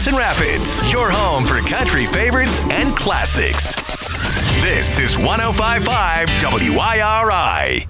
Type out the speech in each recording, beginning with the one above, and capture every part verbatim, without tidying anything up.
Jackson Rapids, your home for country favorites and classics. This is one oh five point five W I R I.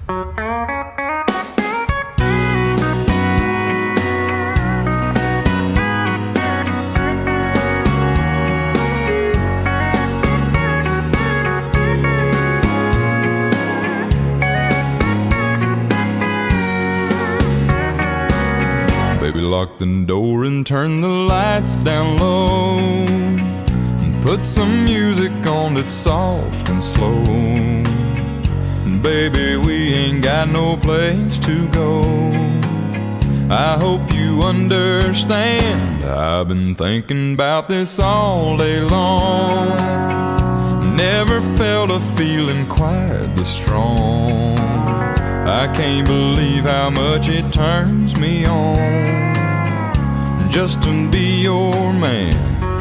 Baby, lock the door and turn the lights down low, and put some music on that's soft and slow. And baby, we ain't got no place to go. I hope you understand, I've been thinking about this all day long. Never felt a feeling quite this strong. I can't believe how much it turns me on just to be your man.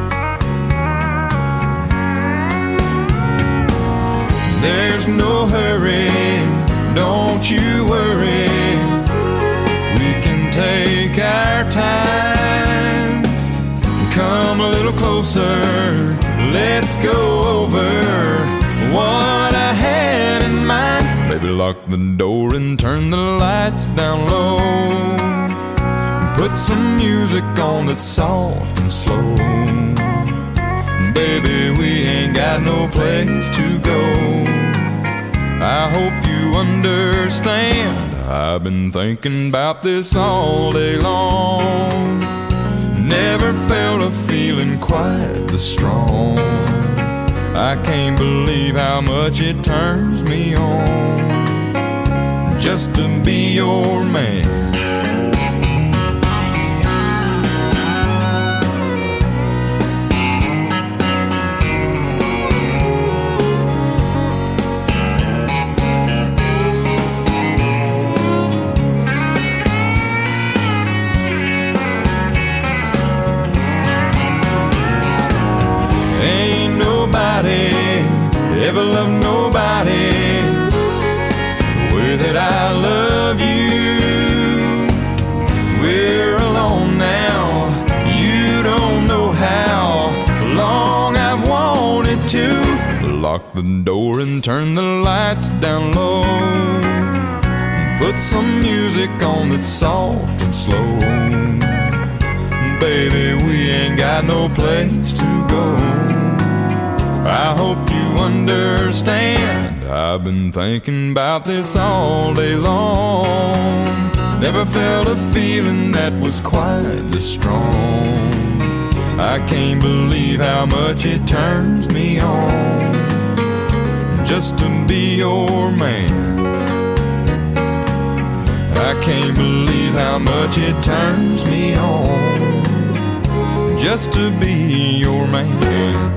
There's no hurry, don't you worry. We can take our time. Come a little closer, let's go over what I had in mind. Baby, lock the door and turn the lights down low, and put some music on that's soft and slow. Baby, we ain't got no place to go. I hope you understand, I've been thinking about this all day long. Never felt a feeling quite this strong. I can't believe how much it turns me on just to be your man. Ever love nobody the way that I love you. We're alone now, you don't know how long I've wanted to. Lock the door and turn the lights down low, and put some music on that's soft and slow. Baby, we ain't got no place to go. I hope you understand, I've been thinking about this all day long. Never felt a feeling that was quite this strong. I can't believe how much it turns me on just to be your man. I can't believe how much it turns me on just to be your man.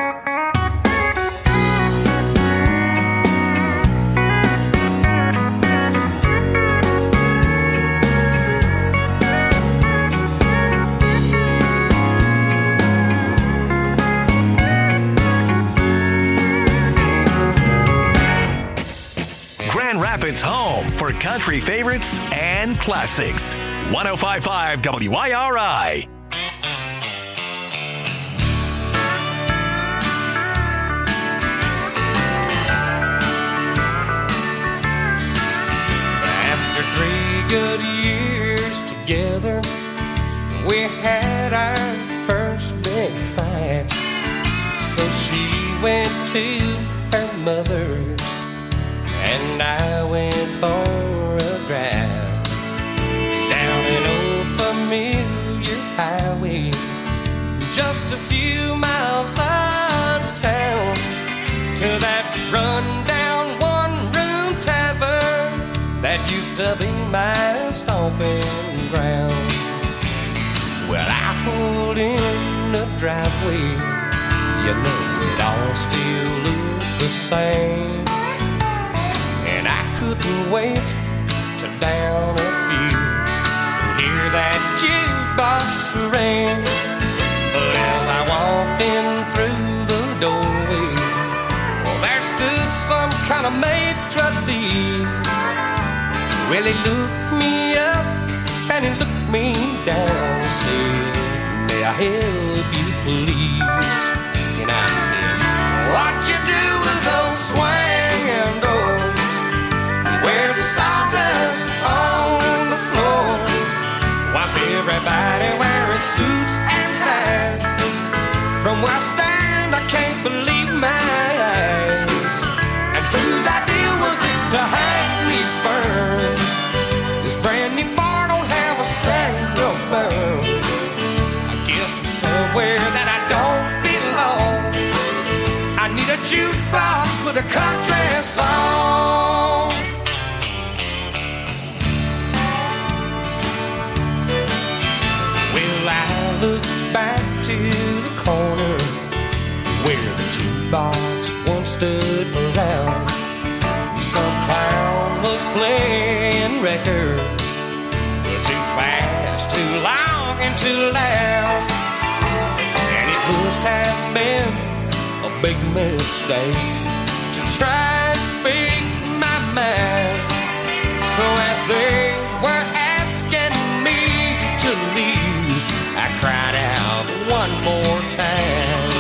Rapids home for country favorites and classics. one oh five point five W I R I. After three good years together, we had our first big fight. So she went to her mother's and I went for a drive down an old familiar highway, just a few miles out of town, to that run-down one-room tavern that used to be my stomping ground. Well, I pulled in the driveway, you know it all still looked the same. And I couldn't wait to down a few and hear that jukebox ring. But as I walked in through the doorway, well, there stood some kind of maitre d'. Well, he looked me up and he looked me down and said, "May I help please. And I said, what you do with those swinging doors? Where's the sawdust on the floor? Why's everybody wearing suits and ties? From where I stand, I can't believe my eyes. And whose idea was it to hang these ferns? This brand new bar don't have a single burn. I guess I'm somewhere that I don't belong. I need a jukebox with a country song. Well, I look back to the corner where the jukebox once stood around. Some clown was playing record, too fast, too long, and too loud. And it must have been a big mistake to try and speak my mind. So as they were asking me to leave, I cried out one more time.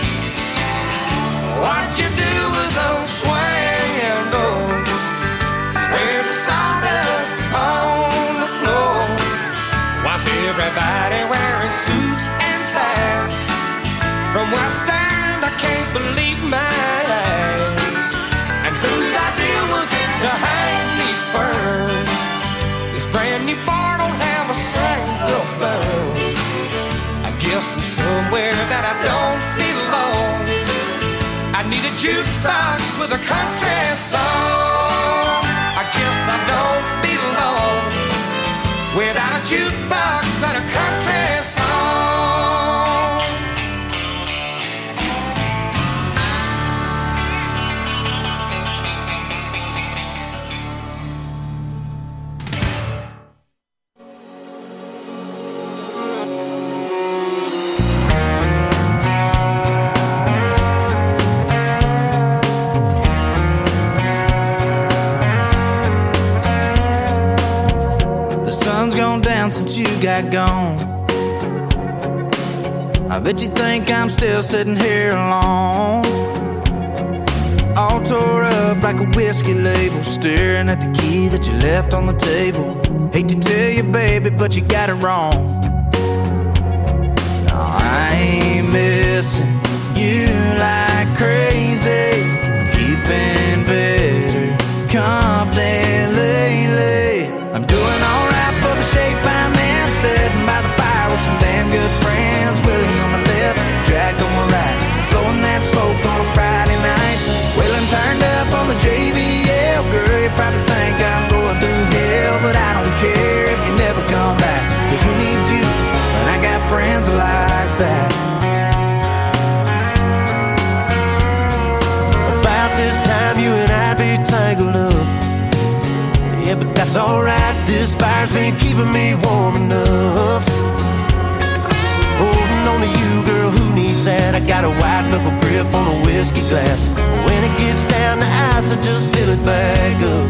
What'd you do with those swinging doors? Where's the sawdust on the floor? Why's everybody wearing suits and ties? From where I stand, I can't believe my eyes. And whose idea was it to hang these ferns? This brand new bar don't have a single burn. I guess I'm somewhere that I don't belong. I need a jukebox with a country song. I guess I don't belong without a jukebox and a country song. Since you got gone, I bet you think I'm still sitting here alone, all tore up like a whiskey label, staring at the key that you left on the table. Hate to tell you, baby, but you got it wrong. No, I ain't missing you like crazy. I'm keeping better company lately. I'm doing alright for the shape I'm in, sitting by the fire with some damn good friends. Willie on my left, Jack on my right, blowing that smoke on a Friday night. Waylon turned up on the J B L. Girl, you probably think I'm going through hell, but I don't care if you never come back, cause who needs you when I got friends like that? About this time you and I'd be tangled up. Yeah, but that's alright, this fire's been keeping me warm enough. Holding on to you, girl, who needs that? I got a white knuckle grip on a whiskey glass. When it gets down to ice, I just fill it back up.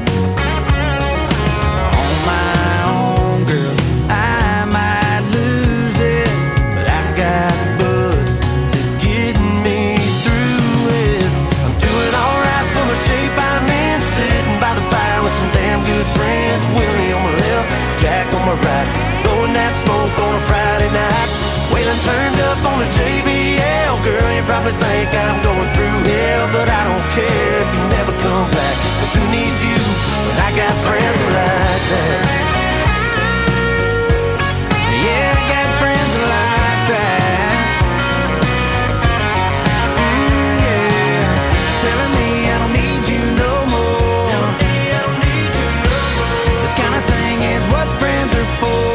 On my own, girl, I might lose it, but I got butts to get me through it. I'm doing alright for the shape I'm in, sitting by the fire with some damn good friends. Willie on my left, Jack on my right, blowing that smoke on a Friday night. Waylon turned up on the J B L. Girl, you probably think I'm going through hell, but I don't care if you never come back, cause who needs you when I got friends like that? Yeah, I got friends like that. Mm, yeah, telling me I don't need you no more. This kind of thing is what friends are for.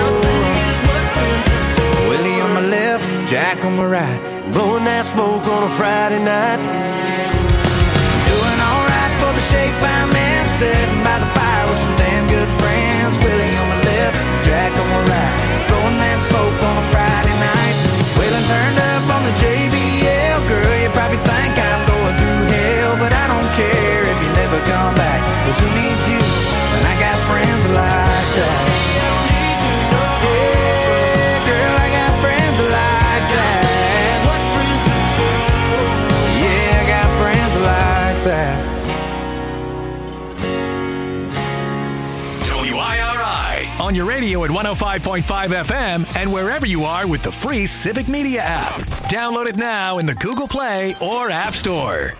Willie on my left, Jack on my right, blowing that smoke on a Friday night. Doing alright for the shape I'm in, sitting by the fire with some damn good friends. Willie on my left, Jack on my right, blowing that smoke on a Friday night. Waylon turned up on the J B L. Girl, you probably think I'm going through hell, but I don't care if you never come back, cause who needs you when I got friends like that? Yeah, girl, I got friends like that. on your radio at one oh five point five F M and wherever you are with the free Civic Media app. Download it now in the Google Play or App Store.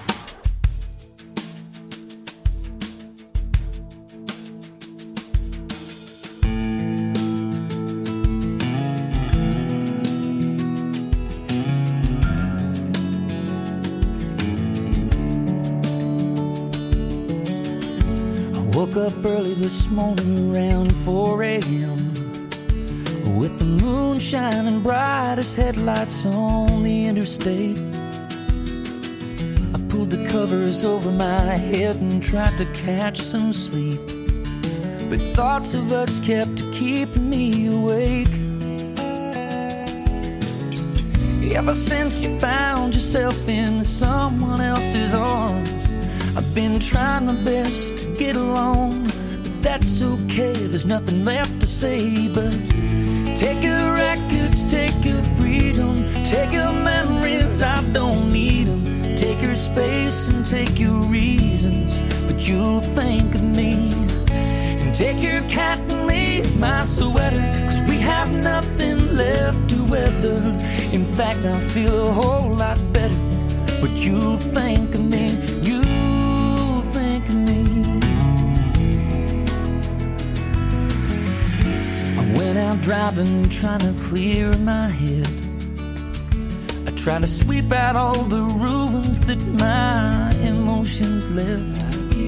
Woke up early this morning around four a.m. with the moon shining bright as headlights on the interstate. I pulled the covers over my head and tried to catch some sleep, but thoughts of us kept keeping me awake. Ever since you found yourself in someone else's arms, I've been trying my best to get along, but that's okay, there's nothing left to say. But take your records, take your freedom, take your memories, I don't need them. Take your space and take your reasons, but you'll think of me. And take your cat and leave my sweater, cause we have nothing left to weather. In fact, I feel a whole lot better, but you'll think of me. You Went out driving, trying to clear my head. I tried to sweep out all the ruins that my emotions left.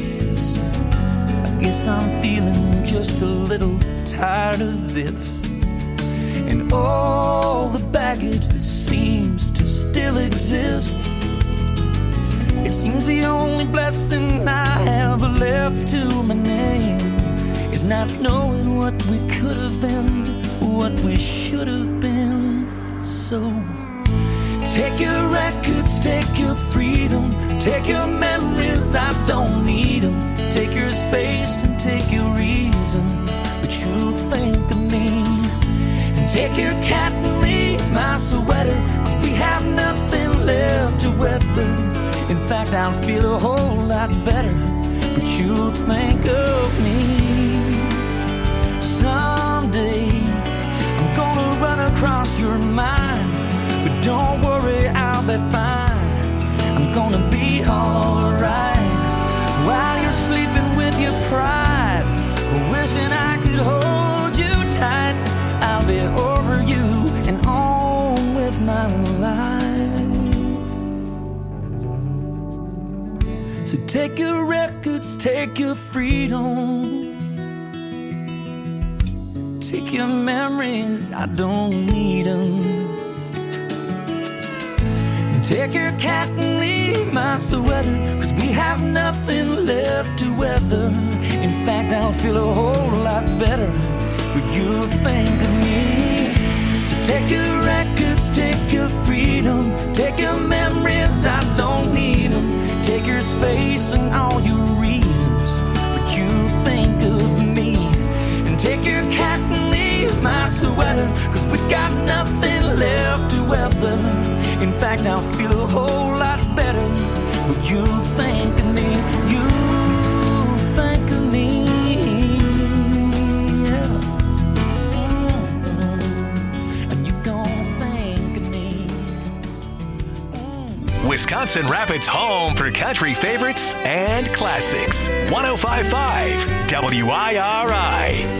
I guess I'm feeling just a little tired of this, and all the baggage that seems to still exist. It seems the only blessing I have left to my name is not knowing what we could have been, what we should have been. So take your records, take your freedom, take your memories, I don't need them. Take your space and take your reasons, but you'll think of me. And take your cat and leave my sweater, cause we have nothing left to weather. In fact, I'll feel a whole lot better, but you'll think of me. Someday I'm gonna run across your mind, but don't worry, I'll be fine. I'm gonna be alright while you're sleeping with your pride, wishing I could hold you tight. I'll be over you and on with my life. So take your records, take your freedom, take your memories, I don't need them. Take your cat and leave my sweater, cause we have nothing left to weather. In fact, I'll feel a whole lot better, but you'll think of me. So take your records, take your freedom, take your memories, I don't need them. Take your space and all your reasons, but you'll think of me. And take your cat and leave my sweater, cause we got nothing left to weather. In fact, I'll feel a whole lot better, but you think of me, you think of me, yeah. Mm-hmm. And you gonna think of me. Mm-hmm. Wisconsin Rapids' home for country favorites and classics. one oh five point five W I R I.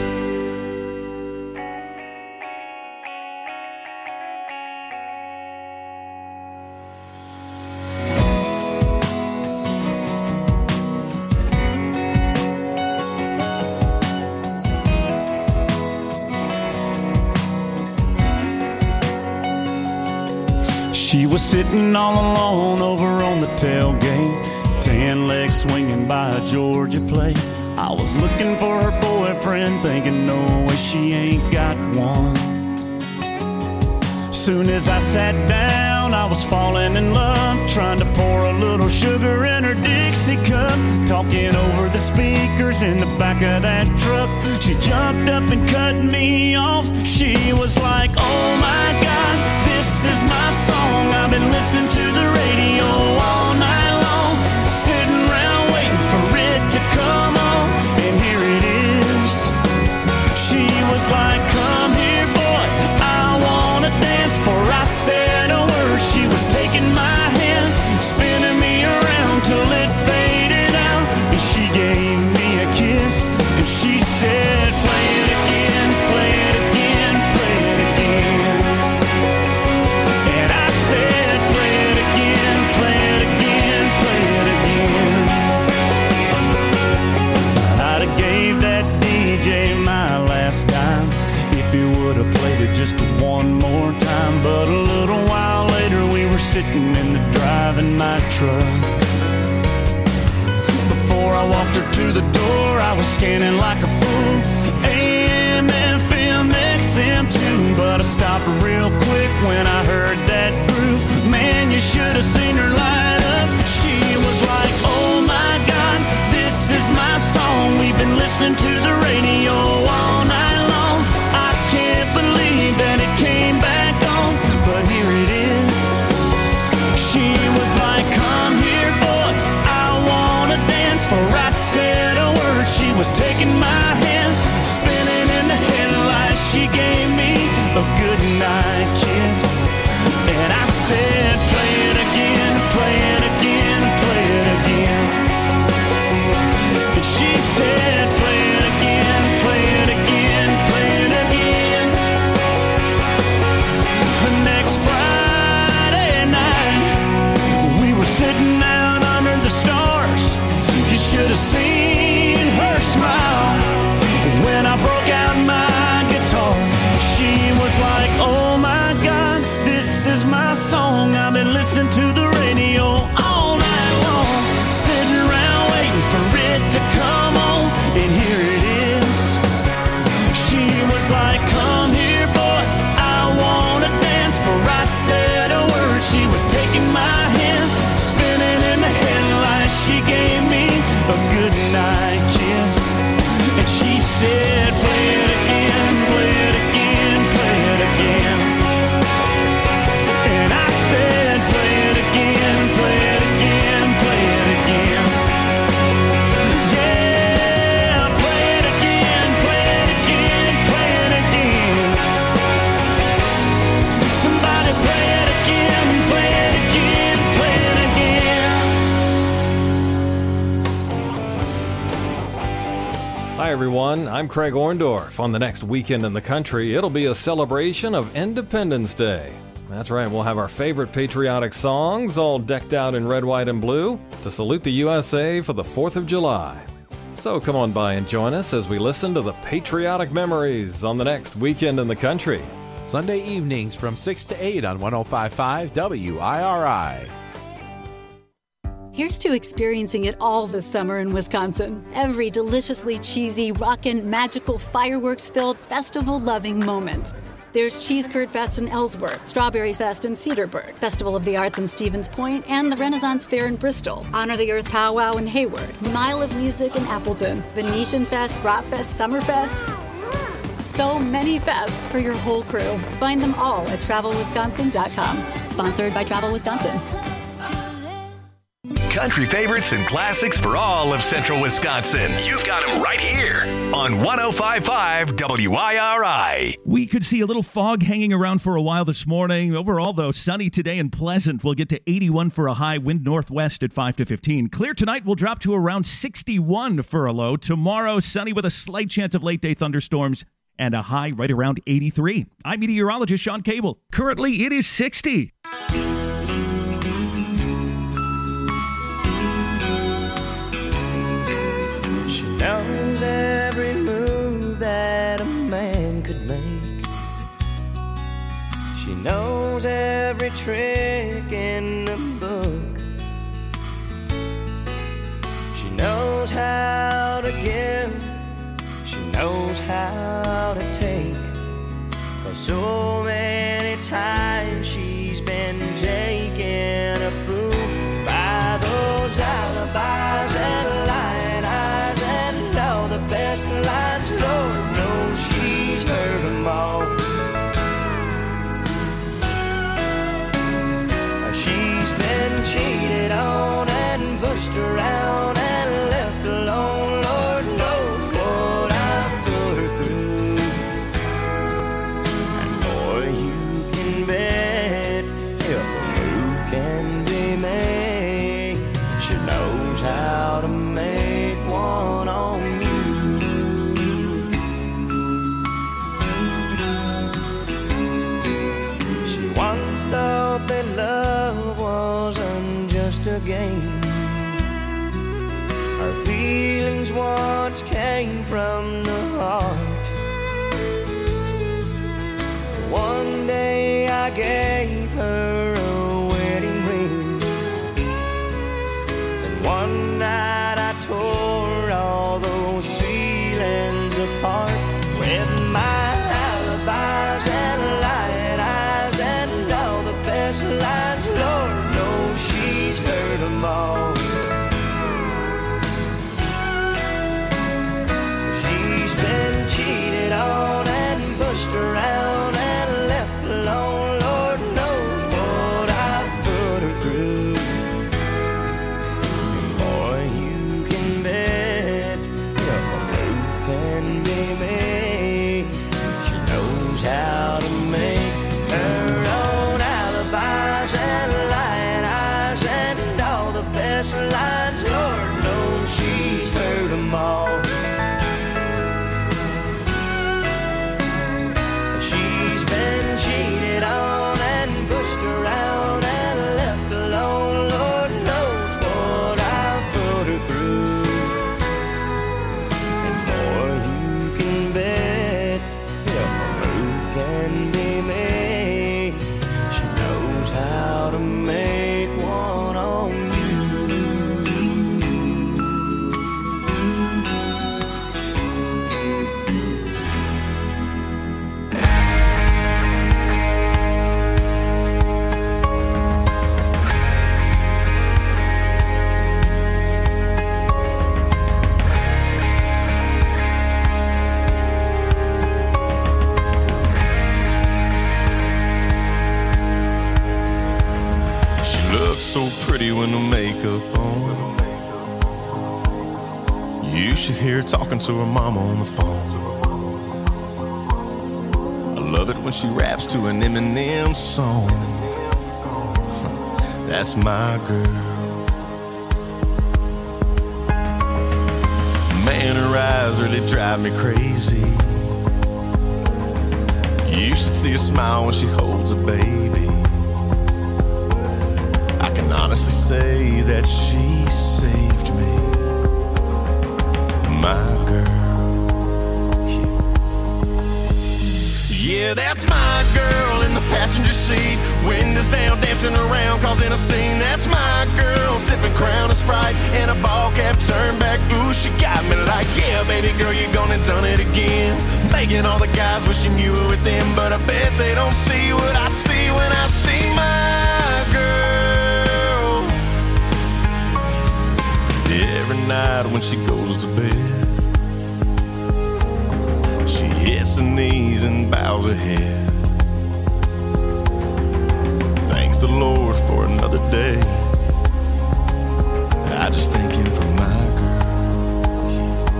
She was sitting all alone over on the tailgate, tan legs swinging by a Georgia plate. I was looking for her boyfriend, thinking no way she ain't got one. Soon as I sat down, I was falling in love, trying to pour a little sugar in her Dixie cup, talking over the speakers in the back of that truck. She jumped up and cut me off. She was like, oh my God, this is my song. I've been listening to the radio all night long, sitting around waiting for it to come on, and here it is. She sitting in the driving my truck. Before I walked her to the door, I was scanning like a fool. A M, F M, X M too. But I stopped real quick when I heard that groove. Man, you should have seen her light up. She was like, oh my God, this is my song. We've been listening to the radio all night long. I can't believe that it came back on, but here it is. She was like, come here, boy, I wanna dance. For I said a word, she was taking my hand, spinning in the headlights. She gave me a good night kiss, and I said, play it again, play it again, play it again. And she said, play it again, play it again, play it again. The next Friday night, we were sitting out under the stars. You should have seen her smile when I broke out my guitar. She was like, oh my God, this is my song. I've been listening to the radio all night long, sitting around waiting for it to come on, and here it is. She was like, come here, boy, I wanna dance. For I said a word, she was taking my hand, spinning in the headlights. She gave me a good night kiss, and she said, play it again, play it again, play it again. And I said, play it again, play it again, play it again. Yeah, play it again, play it again, play it again. Somebody play it again, play it again, play it again. Hi everyone, I'm Craig Orndorff. On the next Weekend in the Country, it'll be a celebration of Independence Day. That's right, we'll have our favorite patriotic songs all decked out in red, white, and blue to salute the U S A for the fourth of July. So come on by and join us as we listen to the patriotic memories on the next Weekend in the Country. Sunday evenings from six to eight on one oh five point five W I R I. Here's to experiencing it all this summer in Wisconsin. Every deliciously cheesy, rockin', magical, fireworks-filled, festival-loving moment. There's Cheese Curd Fest in Ellsworth, Strawberry Fest in Cedarburg, Festival of the Arts in Stevens Point, and the Renaissance Fair in Bristol, Honor the Earth Powwow in Hayward, Mile of Music in Appleton, Venetian Fest, Bratfest, Summerfest. So many fests for your whole crew. Find them all at travel wisconsin dot com. Sponsored by Travel Wisconsin. Country favorites and classics for all of Central Wisconsin. You've got them right here on one oh five point five W I R I. We could see a little fog hanging around for a while this morning. Overall, though, sunny today and pleasant. We'll get to eighty-one for a high, wind northwest at five to fifteen. Clear tonight, we'll drop to around sixty-one for a low. Tomorrow, sunny with a slight chance of late-day thunderstorms and a high right around eighty-three. I'm meteorologist Sean Cable. Currently, it is sixty. She knows every move that a man could make. She knows every trick in the book. She knows how to give. She knows how to take. 'Cause so many times she's been taken a fool by those alibis and lying eyes and all the best lines. Lord knows she's heard them all. She's been cheated on and pushed around and left alone. Lord knows what I've put her through. And boy, you can bet if a move can be made, she knows how to make one on you. She once thought that love wasn't just a game. Her feelings once came from the heart. One day I gave her a wedding best lines, Lord knows she's heard them all. She's been cheated on and pushed around and left alone. Lord knows what I've put her through. And boy, you can bet if a move can be made, she knows how to make her own alibis and lying eyes and all the best lines. Lord knows she's heard them all. She's been cheated on and pushed around and left alone. Lord knows what I've put her through. And boy, you can bet if a move can be made, she knows how to make one on you. She looks so pretty when the makeup on. You should hear her talking to her mama on the phone. I love it when she raps to an Eminem song. That's my girl. Man, her eyes really drive me crazy. You should see her smile when she holds a baby. I can honestly say that she saved me. My girl. Yeah, that's my girl in the passenger seat. Windows down, dancing around, causing a scene. That's my girl, sipping Crown and Sprite and a ball cap turned back. Ooh, she got me like, yeah, baby girl, you gone and done it again. Making all the guys wishing you were with them, but I bet they don't see what I see when I see my girl. Every night when she goes to bed, she hits her knees and bows her head. Thanks the Lord for another day. I just thank him for my girl.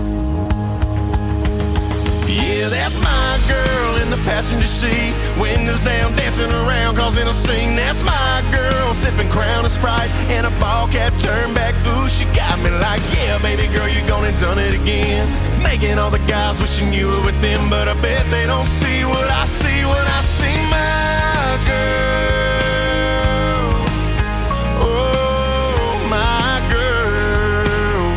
Yeah, that's my girl in the passenger seat. Windows down, dancing around, causing a scene. That's my girl, sipping Crown and Sprite and a ball cap turned back. Ooh, she got me like, yeah, baby girl, you gone and done it again. Making all the guys wishing you were with them, but I bet they don't see what I see when I see my girl. Oh, my girl.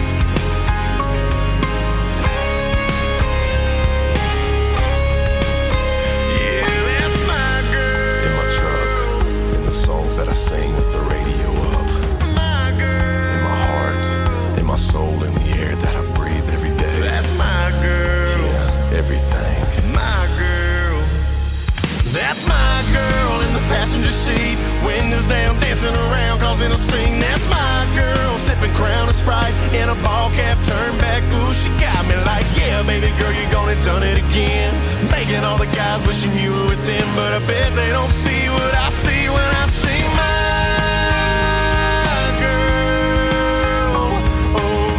Yeah, that's my girl. In my truck, in the songs that I sing with the radio up. My girl. In my heart, in my soul, in the air that I breathe every day. That's my girl. Yeah, everything. My girl. That's my girl in the passenger seat. Windows down, dancing around, causing a scene. That's my girl, sipping Crown and Sprite in a ball cap turned back. Ooh, she got me like, yeah, baby girl, you gone and done it again. Making all the guys wishing you were with them, but I bet they don't see what I see when I see my girl. Oh,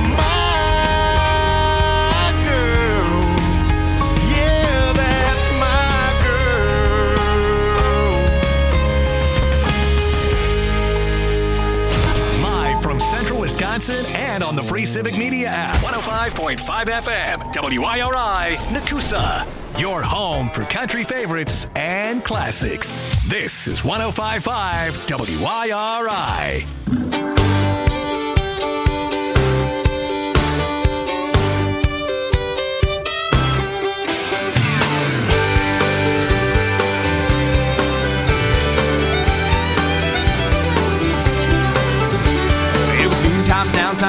my girl. Yeah, that's my girl. Live from Central Wisconsin and on the free Civic Media app. one oh five point five F M, W I R I, Nakusa. Your home for country favorites and classics. This is one oh five point five W I R I.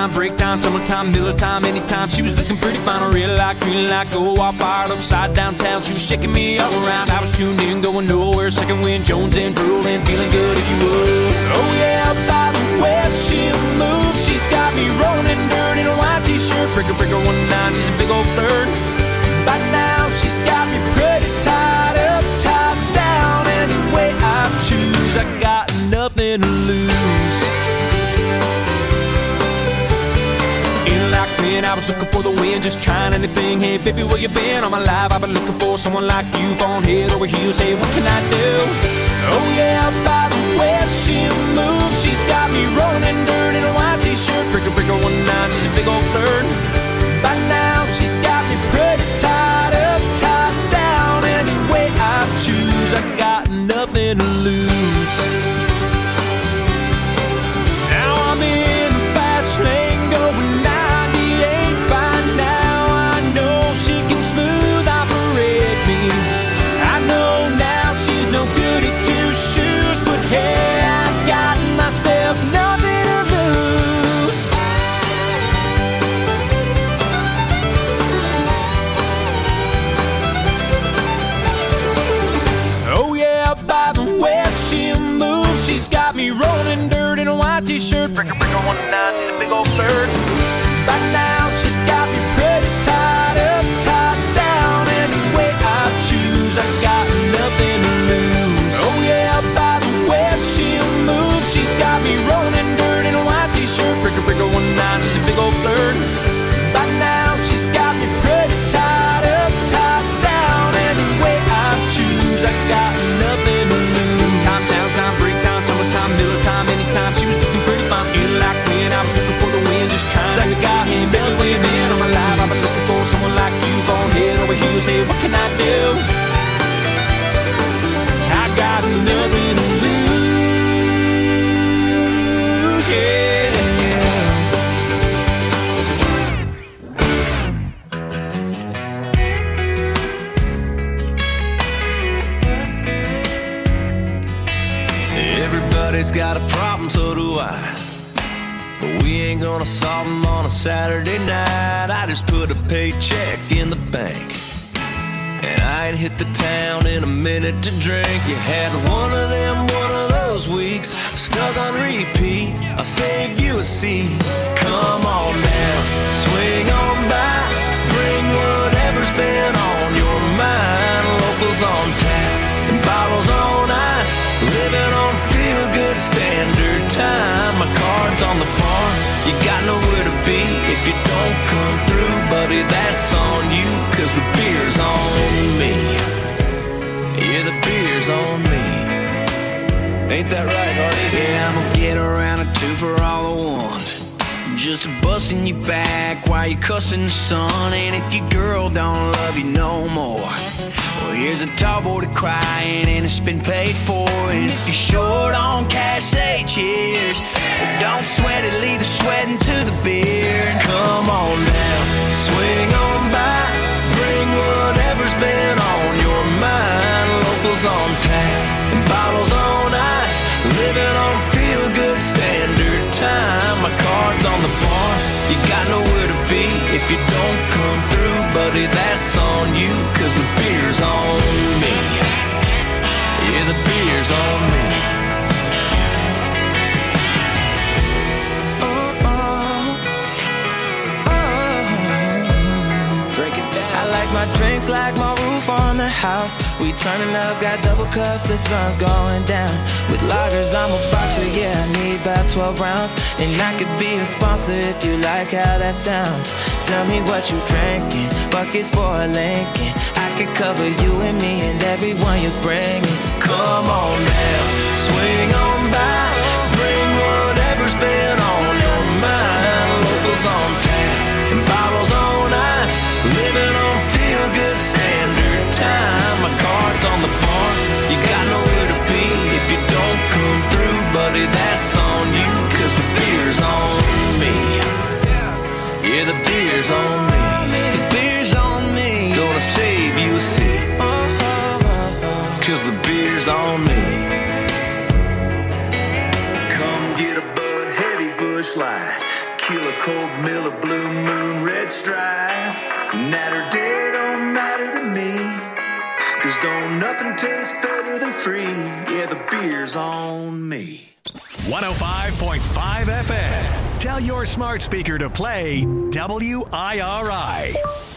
time, break time, summertime, middle time, anytime. She was looking pretty fine, red like, green like, go all fired upside downtown. She was shaking me all around. I was tuned in, going nowhere. Second wind, Jones and drooling, feeling good if you would. Oh yeah, by the way she moves, she's got me rolling in dirt in a white t-shirt. Breaker, breaker, one nine, she's a big old third. By now she's got me pretty tied up, tied down. Any way I choose, I got nothing to lose. In like Flynn, I was looking for the wind, just trying anything. Hey baby, where you been? All my life I've been looking for someone like you, falling head over heels. Hey, what can I do? Oh yeah, by the way she moves, she's got me rolling in dirt in a white t-shirt. Breaker, breaker, one nine, she's a big old third. By now she's got me pretty tied up, tied down. Any way I choose, I got nothing to lose. Now I'm in the fast lane going ninety-eight. By now I know she can smooth operate me. I know now she's no good at two shoes, but hey, I got myself nothing to lose. Oh yeah, by the way she moves, she's got me rolling dirt in a white t-shirt. Breaker, breaker, one nine, in a big old third. By now she's got me pretty tied up, tied down. Any way I choose, I got nothing to lose. Oh yeah, by the way she moves, she's got me rolling dirt in a white t-shirt. Breaker, breaker, one nine, in a big old third. By now she's got me pretty tied up, tied down. Any way I choose, I got nothing to lose. Time, downtime, break down, summertime, middle time, anytime. She was looking pretty fine, in like Flynn. I was looking for the wind, just trying to guy him. Baby, where you been? All my life I've been looking for someone like you, falling head over heels. Hey, what can I do? I got nothing to lose, yeah. Everybody's got a problem, so do I. But we ain't gonna solve them on a Saturday night. I just put a paycheck in the bank, and I ain't hit the town in a minute to drink. You had one of them, one of those weeks, stuck on repeat. I'll save you a seat. Come on now, swing on by, bring whatever's been on your mind. Locals on tap and bottles on ice, living on feel-good standard time. My card's on the bar, you got nowhere to be if you don't come through, buddy, that's on you, cause the beer's on me. Yeah, the beer's on me. Ain't that right, Hardy? Yeah, I'm gonna get around a two for all the ones, just a busting you back while you cussing the sun. And if your girl don't love you no more, well, here's a tall boy to crying and it's been paid for. And if you're short on cash, say cheers. But don't sweat it, leave the sweating to the beer. And come on now, swing on by, bring whatever's been on your mind. Locals on tap and bottles on ice, living on feel-good standard time. My card's on the bar, you got nowhere to be if you don't come through, buddy, that's on you, cause the beer's on me. Yeah, the beer's on me. Oh, oh, oh. Drink it down. I like my drinks like my roof on the house. We turning up, got double cups, the sun's going down. With lagers, I'm a boxer, yeah, I need about twelve rounds. And I could be a sponsor if you like how that sounds. Tell me what you drinking, buckets for a Lincoln. I could cover you and me and everyone you bring. Come on now, swing on by, bring whatever's been on your mind. Locals on tap and bottles on ice, living on feel-good standard time. My card's on the bar, you got nowhere to be if you don't come through, buddy, that's on you, cause the beer's on me. Yeah, the beer's on me. The beer's on me. Gonna save you a seat, cause the beer's on me. Come get a Bud Heavy Busch Light, kill a cold mill, a blue moon, red stripe. Night or day don't matter to me, 'cause don't nothing taste better than free. Yeah, the beer's on me. one oh five point five F M. Tell your smart speaker to play W I R I.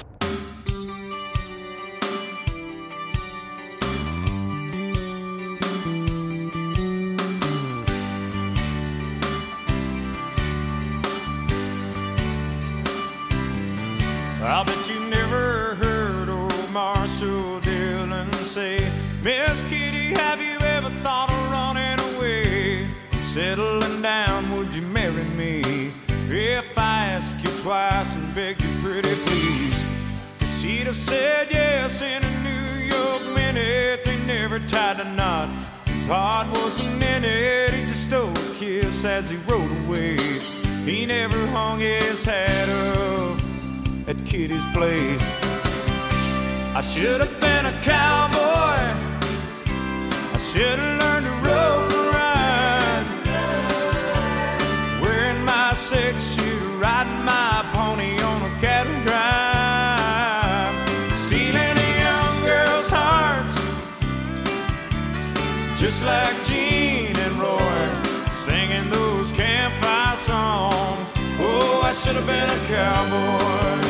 I bet you never heard old Marshall Dillon say, Miss Kitty, have you ever thought of running away? Settling down, would you marry me? If I ask you twice and beg you pretty please. She'd have said yes in a New York minute. They never tied a knot, his heart wasn't in it. He just stole a kiss as he rode away. He never hung his hat up at Kitty's place. I should have been a cowboy, I should have learned to rope and ride, wearing my six-shooter, riding my pony on a cattle drive, stealing a young girl's hearts, just like Gene and Roy, singing those campfire songs. Oh, I should have been a cowboy.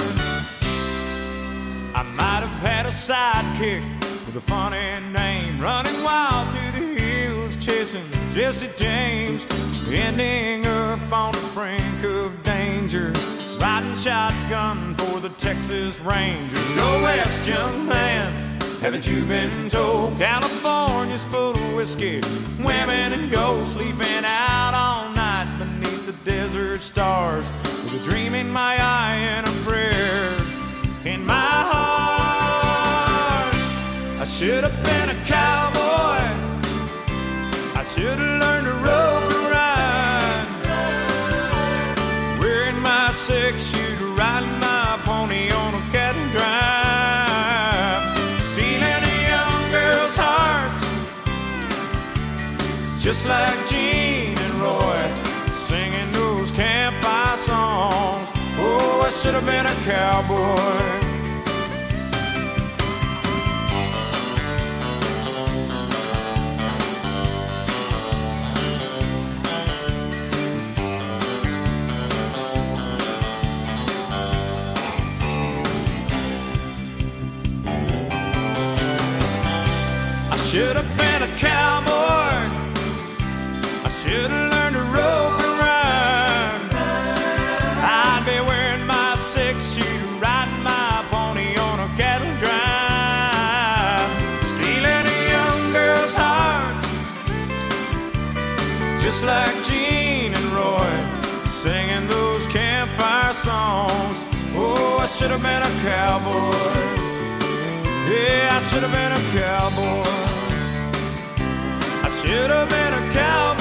I might have had a sidekick with a funny name, running wild through the hills, chasing Jesse James, ending up on the brink of danger, riding shotgun for the Texas Rangers. Go west, young man, haven't you been told? California's full of whiskey, women and gold, sleeping out all night beneath the desert stars, with a dream in my eye and a prayer in my heart. I should have been a cowboy, I should have learned to rope and ride, wearing my six-shooter, riding my pony on a cattle drive, stealing a young girl's hearts, just like Gene and Roy, singing those campfire songs. Oh, I should have been a cowboy. I should have been a cowboy, I should have learned to rope and ride, I'd be wearing my six-shooter, riding my pony on a cattle drive, stealing a young girl's heart, just like Gene and Roy, singing those campfire songs. Oh, I should have been a cowboy. Yeah, I should have been a cowboy. I should have been a cowboy.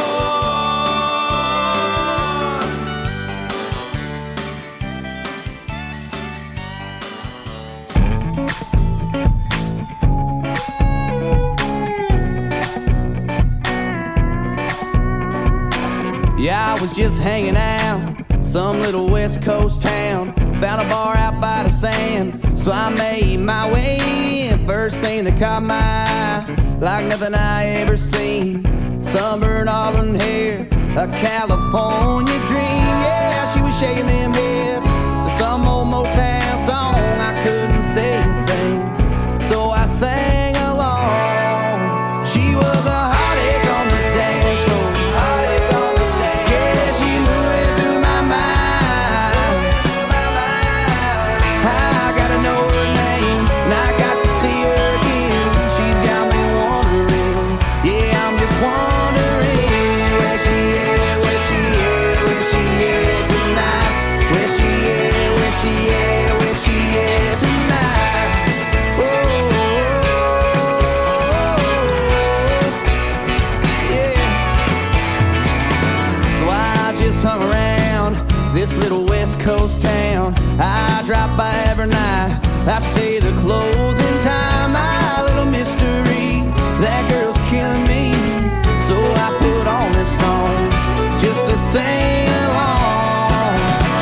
Yeah, I was just hanging out, some little West Coast town. Found a bar out by the sand, so I made my way in. First thing that caught my eye, like nothing I ever seen. Sunburned auburn hair, a California dream. Yeah, she was shaking them hips to some old Motown song. I couldn't say a thing, so I sang along. She was a heartache on the dance floor. Yeah, she moving through my mind. I gotta know her name, and I got to see her again. She's got me wondering, yeah, I'm just wondering where she is, where she is, where she is tonight. Where she is, where she is, where she is tonight. Oh, yeah. So I just hung around this little West Coast town. I drop by every night, I stay the closing time. My little mystery, that girl's killing me. So I put on this song just to sing along.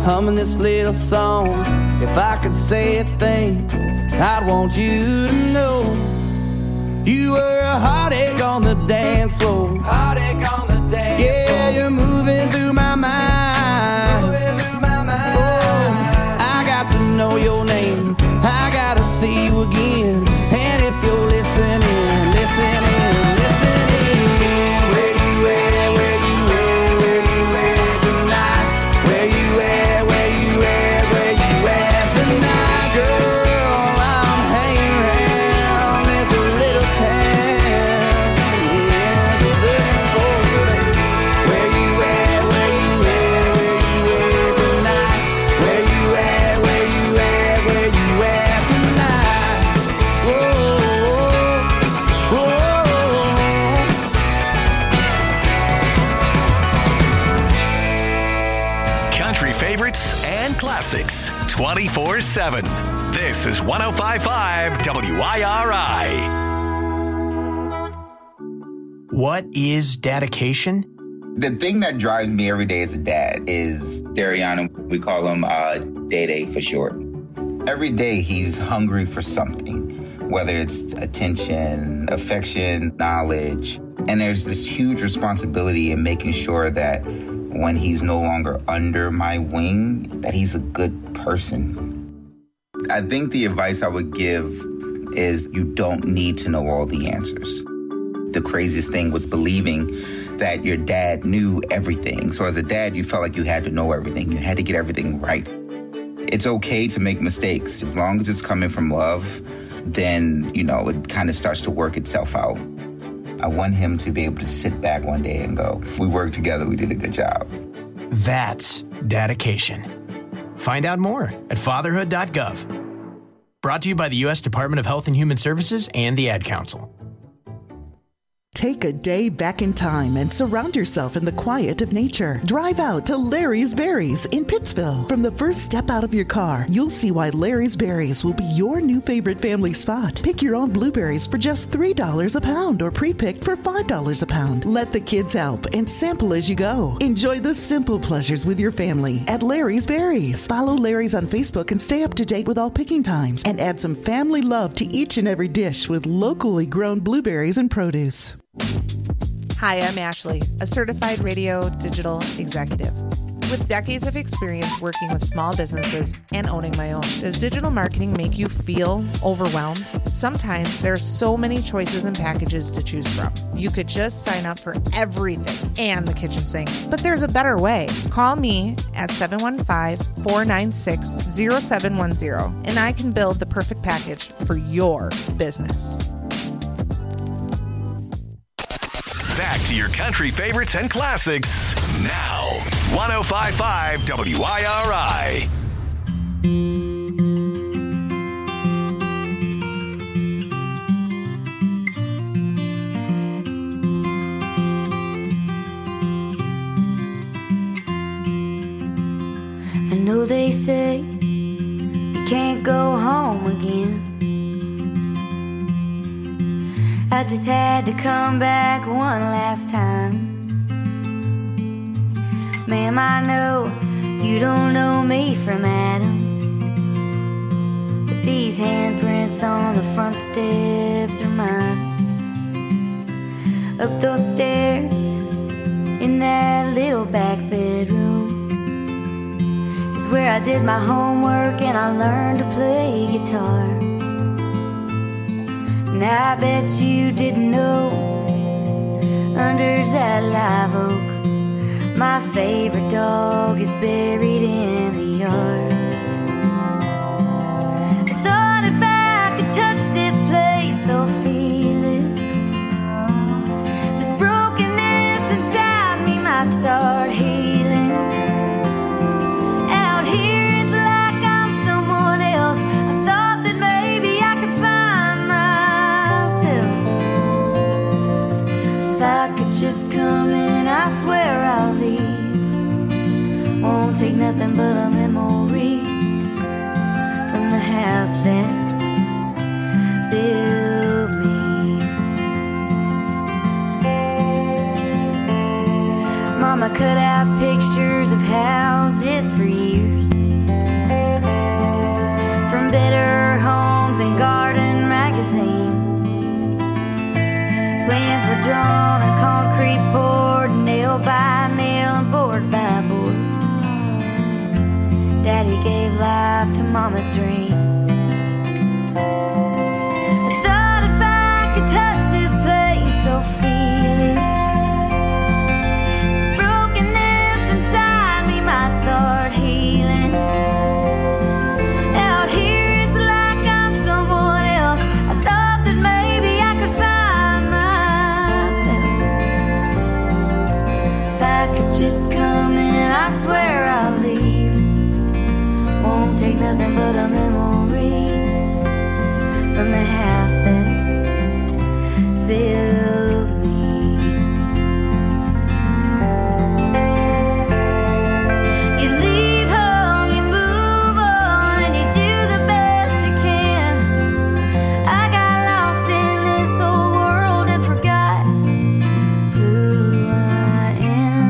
humming this little song. If I could say a thing, I'd want you to know you were a heartache on the dance floor. Heartache on the dance floor. Yeah, you're moving through my mind. Moving through my mind. Oh, I got to know your name. I gotta see you again. And if you're listening, listening, listening, where you at, where you at, where you at tonight? Where you at, where you at, where you at tonight, girl? I'm hanging around this little town. Yeah, just looking for you. Where you at, where you at, where you at tonight? Where you at, where you at, where you at tonight? Whoa, whoa, whoa. Country favorites and classics twenty-four seven. This is one oh five point five W I R I. What is dedication? The thing that drives me every day as a dad is Dariana. We call him uh, Day-Day for short. Every day he's hungry for something, whether it's attention, affection, knowledge. And there's this huge responsibility in making sure that when he's no longer under my wing, that he's a good person. I think the advice I would give is you don't need to know all the answers. The craziest thing was believing that your dad knew everything. So as a dad, you felt like you had to know everything. You had to get everything right. It's okay to make mistakes. As long as it's coming from love, then, you know, it kind of starts to work itself out. I want him to be able to sit back one day and go, we worked together, we did a good job. That's dedication. Find out more at fatherhood dot gov. Brought to you by the U S Department of Health and Human Services and the Ad Council. Take a day back in time and surround yourself in the quiet of nature. Drive out to Larry's Berries in Pittsville. From the first step out of your car, you'll see why Larry's Berries will be your new favorite family spot. Pick your own blueberries for just three dollars a pound or pre-picked for five dollars a pound. Let the kids help and sample as you go. Enjoy the simple pleasures with your family at Larry's Berries. Follow Larry's on Facebook and stay up to date with all picking times and add some family love to each and every dish with locally grown blueberries and produce. Hi, I'm Ashley, a certified radio digital executive. With decades of experience working with small businesses and owning my own, does digital marketing make you feel overwhelmed? Sometimes there are so many choices and packages to choose from. You could just sign up for everything and the kitchen sink. But there's a better way. Call me at seven one five, four nine six, zero seven one zero and I can build the perfect package for your business. Back to your country favorites and classics now. one oh five point five W I R I. I know they say you can't go home again. I just had to come back one last time. Ma'am, I know you don't know me from Adam, but these handprints on the front steps are mine. Up those stairs in that little back bedroom is where I did my homework and I learned to play guitar. Now I bet you didn't know, under that live oak, my favorite dog is buried in the yard. I thought if I could touch this place, I'll feel it. This brokenness inside me might start healing. Out here it's like I'm someone else. I thought that maybe I could find myself. If I could just come in, I swear I'll leave. Won't take nothing but a memory. magazine. Plans were drawn and concrete poured, nail by nail and board by board. Daddy gave life to Mama's dream. I thought if I could touch this place, so feel it. This brokenness inside me might start healing. Out here it's like I'm someone else. I thought that maybe I could find myself. If I could just come in, I swear I'll leave. Won't take nothing but a memory from the house that built me. You leave home, you move on, and you do the best you can. I got lost in this old world and forgot who I am.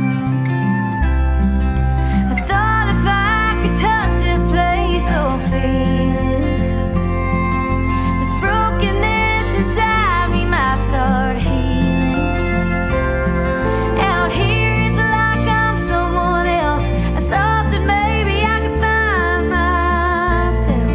I thought if I could touch this place, oh, feel it. This brokenness inside me might start healing. Out here it's like I'm someone else. I thought that maybe I could find myself.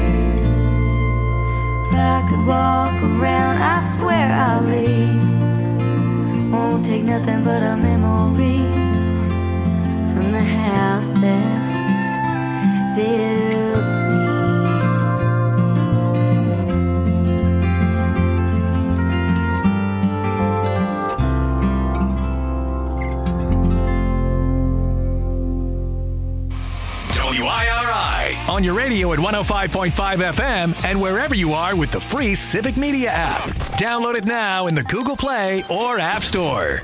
If I could walk around, I swear I'll leave. Won't take nothing but a memory from the house that built me. W I R I on your radio at one oh five point five F M and wherever you are with the free Civic Media app. Download it now in the Google Play or App Store.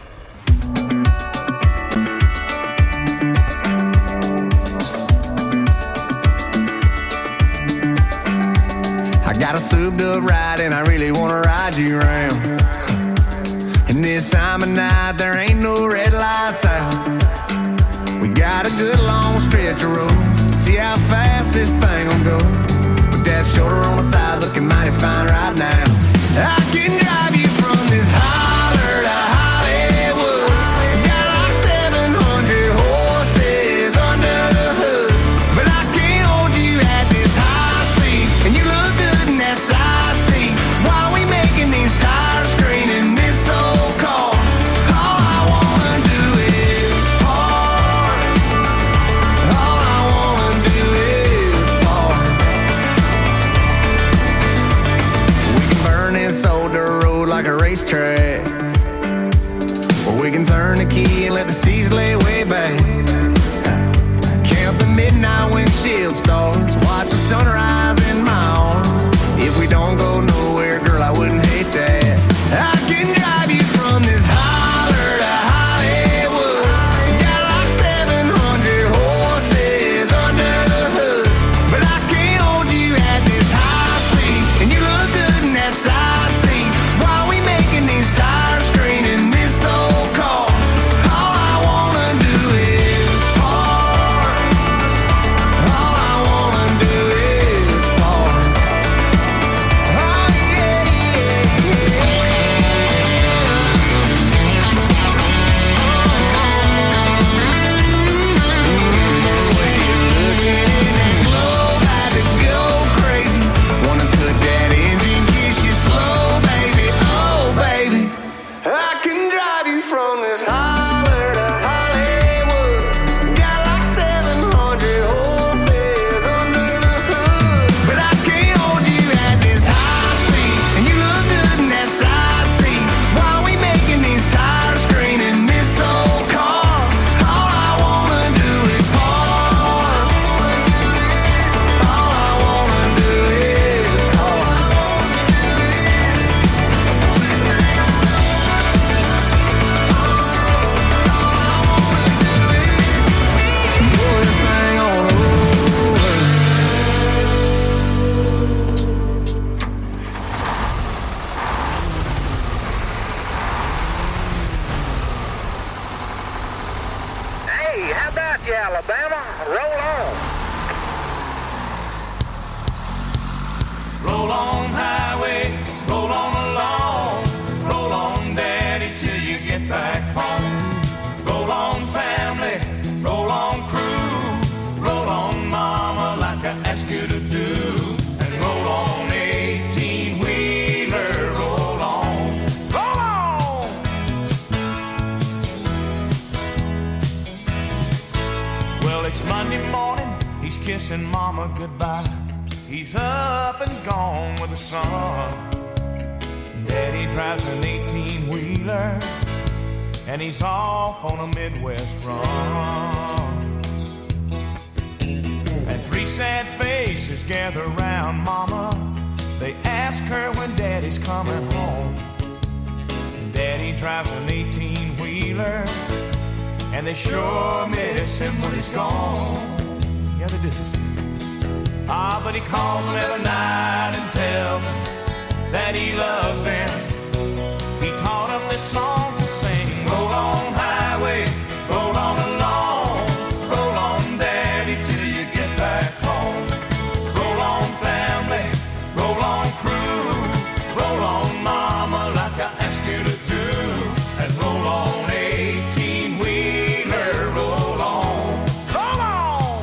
I got a souped up ride and I really wanna ride you around. And this time of night there ain't no red lights out. We got a good long stretch of road to see how fast this thing will go. With that shoulder on the side looking mighty fine right now. I can drive you from this holler to Hollywood. Got like seven hundred horses under the hood. But I can't hold you at this high speed. And you look good in that side seat. While we making these tires scream in this old car. All I wanna do is park. All I wanna do is park. We can burn this old dirt road like a racetrack. Or we can turn the key and let the seas lay way back. Count the midnight windshield stars. Watch the sunrise in my arms. If we don't go nowhere, girl, I wouldn't hate that. I can drive you from this holler to Hollywood. Got like seven hundred horses under the hood. But I can't hold you at this high speed. And you look good in that side seat. While we making these kissing mama goodbye. He's up and gone with the sun. Daddy drives an eighteen-wheeler, and he's off on a Midwest run. And three sad faces gather round mama. They ask her when Daddy's coming home. Daddy drives an eighteen-wheeler, and they sure miss him when he's gone. Yeah, they do. Ah, but he calls them every night and tells them that he loves them. He taught them this song to sing. Roll on, highway, roll on along. Roll on, Daddy, till you get back home. Roll on, family, roll on, crew. Roll on, mama, like I asked you to do. And roll on, eighteen-wheeler, roll on. Roll on!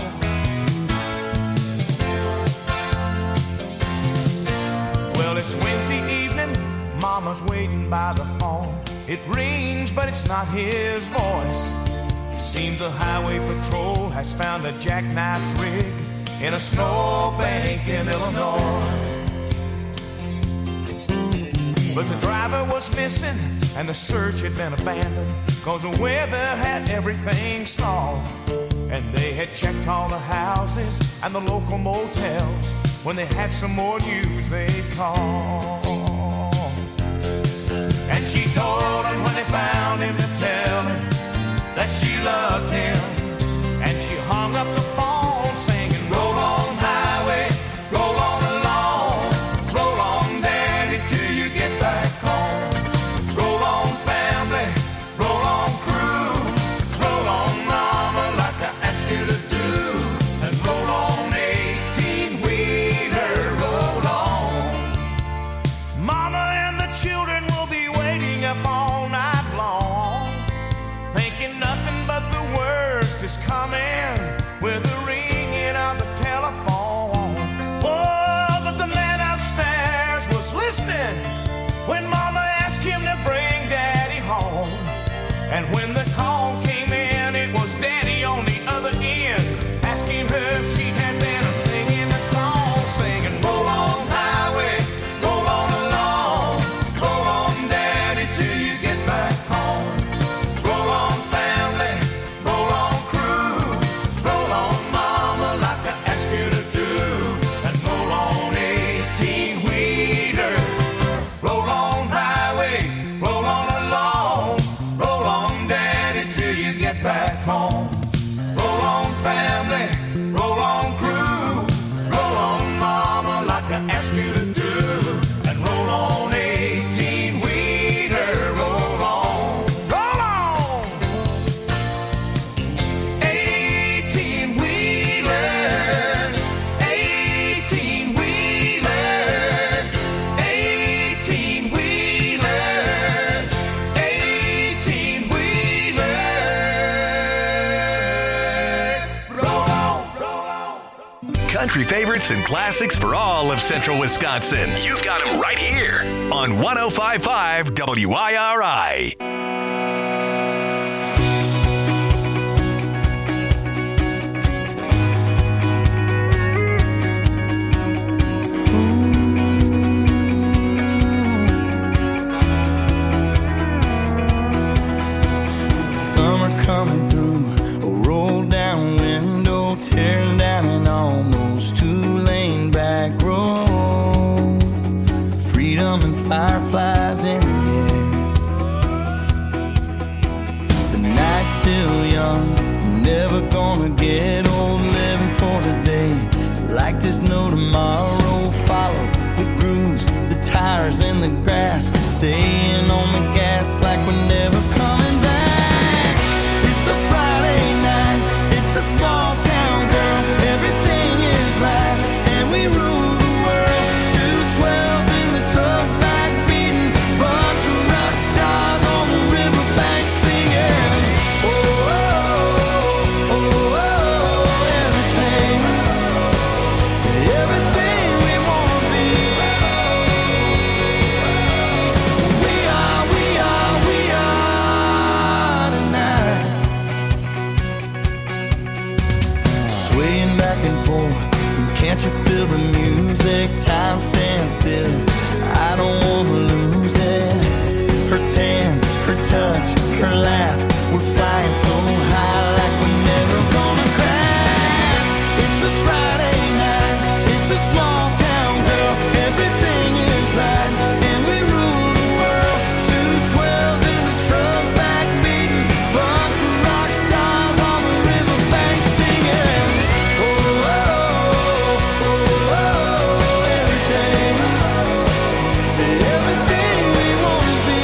Well, it's Wednesday evening, mama's waiting by the phone. It rings, but it's not his voice. Seems the highway patrol has found a jackknifed rig in a snowbank in Illinois. But the driver was missing, and the search had been abandoned, cause the weather had everything stalled. And they had checked all the houses and the local motels. When they had some more news, they'd call. And she told him when they found him to tell him that she loved him. And she hung up the phone singing, roll on, highway, roll on along. Roll on, Daddy, till you get back home. Roll on, family, roll on, crew. Roll on, mama, like I asked you to do. And roll on, eighteen-wheeler, roll on. Mama and the children will be waiting up all night long, thinking nothing but the worst is coming with the ringing of the telephone. Oh, but the man upstairs was listening when mama asked him to bring Daddy home. And when the call came in, it was Daddy on the other end, asking her if she had been singing the song, singing, roll on, highway, roll on along. Roll on, Daddy, till you get back home. Roll on, family, roll on, crew. Roll on, mama, like I asked you to do. And roll on, eighteen-wheeler. Roll on, highway, roll on along. Roll on, Daddy, till you get back home. Roll on, family, roll on, crew. Roll on, mama, like I asked you to do. And roll on, eighteen-wheeler, roll on. Roll on! eighteen-wheeler, eighteen-wheeler, eighteen-wheeler, eighteen-wheeler. Roll on, roll on. Country favorites and classics for all of Central Wisconsin. You've got them right here on one oh five point five W I R I. Summer coming through, a roll down window, tearing down an almost two-lane back road. Freedom and fireflies in the air. The night's still young, never gonna get old, living for today. Like there's no tomorrow, follow the grooves, the tires in the grass, staying on the gas like we're never coming back. It's a Friday night, it's a small town, girl, everything is right, and we rule the world. Two twelves in the truck back beating, bunch of rock stars on the riverbank singing. Oh, oh, oh, oh, oh, everything, everything we wanna be. We are, we are, we are I'll stand still. I don't wanna lose it. Her tan, her touch, her laugh. We're flying so high like we're never gonna crash. It's a Friday night, it's a small town girl. Everything is right, and we rule the world. Two twelves in the truck, back beating. Bunch of rock stars on the riverbank singing. Oh, oh, oh, oh, oh, everything. Everything we wanna be.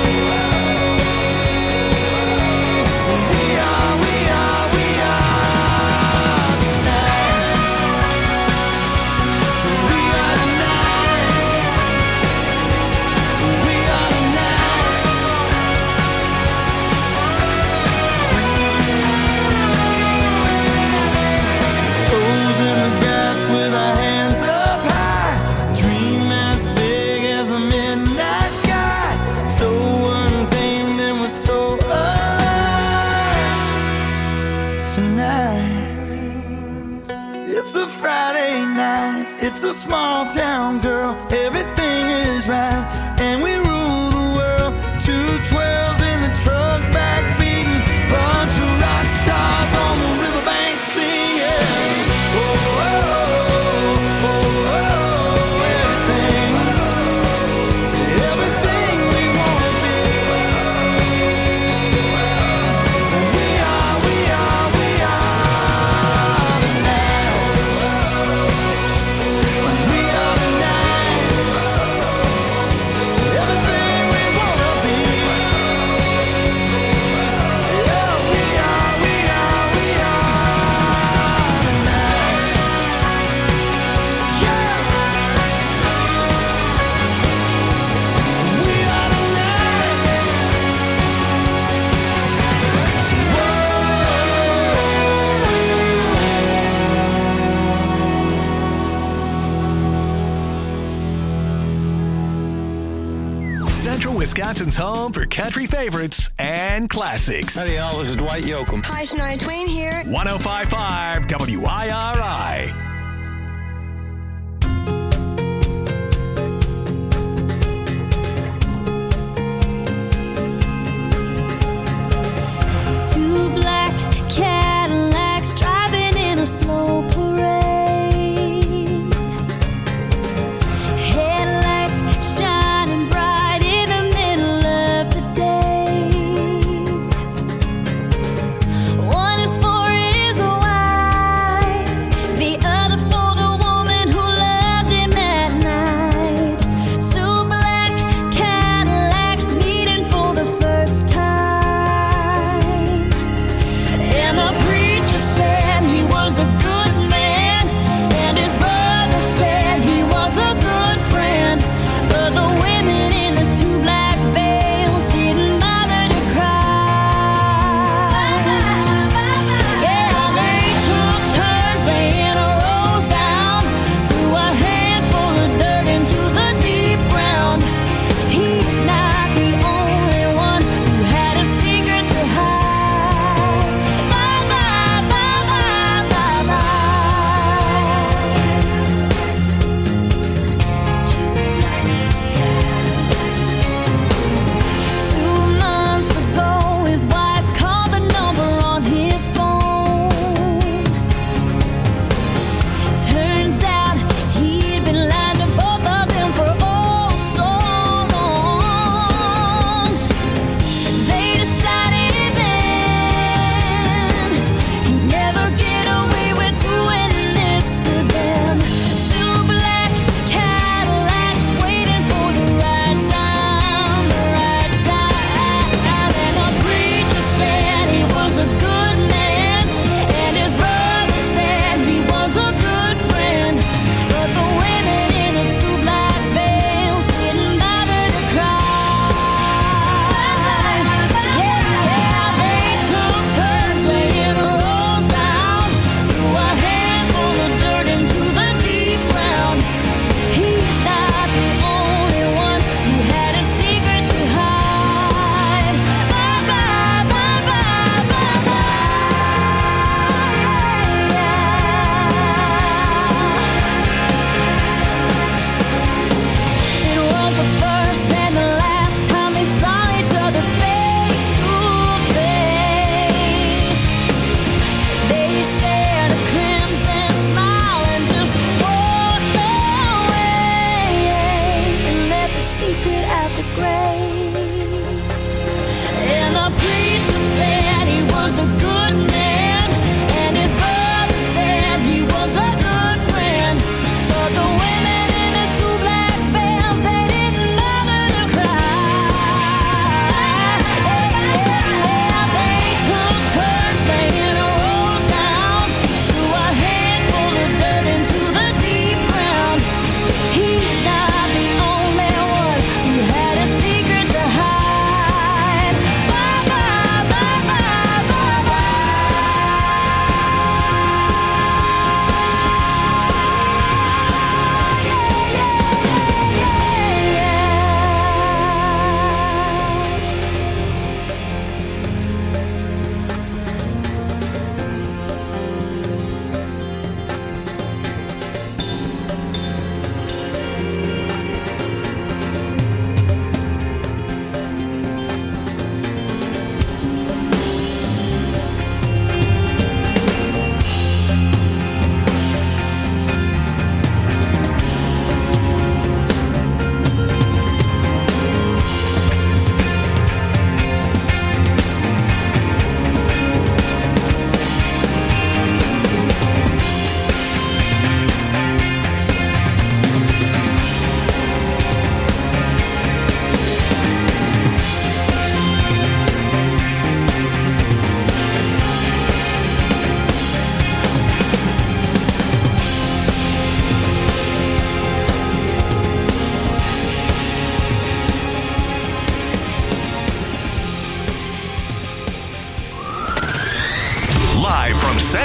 We are, we are, we are tonight. We are tonight. We are tonight. Toes in the grass with our hands up high. Dream as big as a midnight sky. So untamed and we're so alive tonight. It's a Friday night. It's a small town girl. Everything is right, and we rule the world. Two twelves in the truck, back beating. Bunch of rock stars on the riverbank singing. Oh, oh, oh, oh, oh, everything. Everything we wanna be. We are, we are, we are tonight. We are tonight. Everything we wanna be. Yeah, we are, we are, we are tonight. Yeah. We are Central Wisconsin's home for country favorites and classics. Howdy, y'all. This is Dwight Yoakam. Hi, Shania Twain here. one oh five point five W I R I. Two black Cadillacs driving in a slow parade. Headlights shining bright in the middle of the day. One is for his wife, the other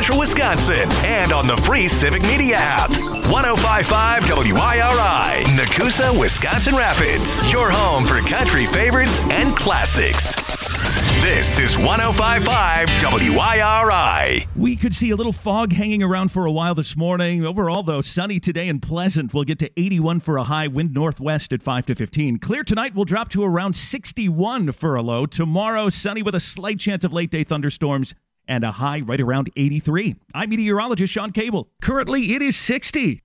Central Wisconsin and on the free Civic Media app. ten fifty-five W I R I, Nakusa, Wisconsin Rapids. Your home for country favorites and classics. This is ten fifty-five W I R I. We could see a little fog hanging around for a while this morning. Overall, though, sunny today and pleasant. We'll get to eighty-one for a high, wind northwest at five to fifteen. Clear tonight, we'll drop to around sixty-one for a low. Tomorrow, sunny with a slight chance of late-day thunderstorms and a high right around eighty-three. I'm meteorologist Sean Cable. Currently, it is sixty.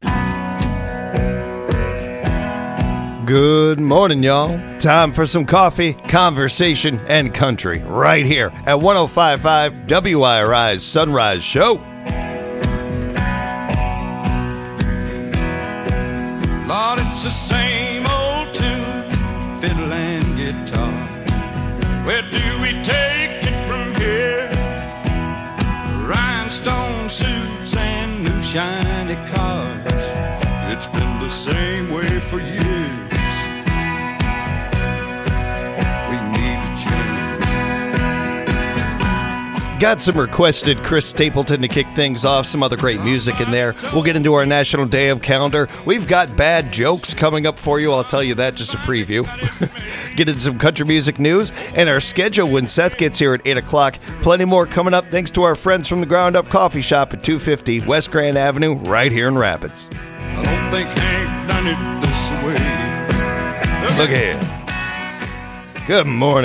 Good morning, y'all. Time for some coffee, conversation, and country right here at ten fifty-five W I R I's Sunrise Show. Lord, it's the same old tune, fiddle and guitar. Where do we take it from here? Rhinestone suits and new shiny cars. It's been the same way for years. Got some requested Chris Stapleton to kick things off, some other great music in there. We'll get into our National Day of calendar. We've got bad jokes coming up for you. I'll tell you that, just a preview. Get into some country music news and our schedule when Seth gets here at eight o'clock. Plenty more coming up thanks to our friends from the Ground Up Coffee Shop at two fifty West Grand Avenue right here in Rapids. I don't think Hank done it this way. Look here. Good morning.